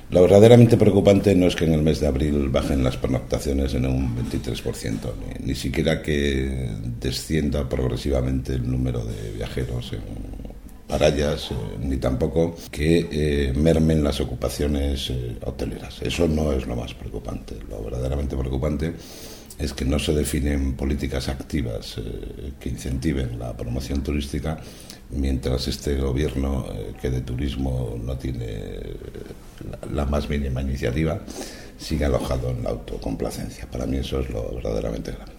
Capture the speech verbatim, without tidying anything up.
Lo verdaderamente preocupante no es que en el mes de abril bajen las pernoctaciones en un veintitrés por ciento, ni, ni siquiera que descienda progresivamente el número de viajeros en Parallas, eh, ni tampoco que eh, mermen las ocupaciones eh, hoteleras. Eso no es lo más preocupante. Lo verdaderamente preocupante es que no se definen políticas activas eh, que incentiven la promoción turística, mientras este gobierno, eh, que de turismo no tiene eh, la, la más mínima iniciativa, sigue alojado en la autocomplacencia. Para mí eso es lo verdaderamente grave.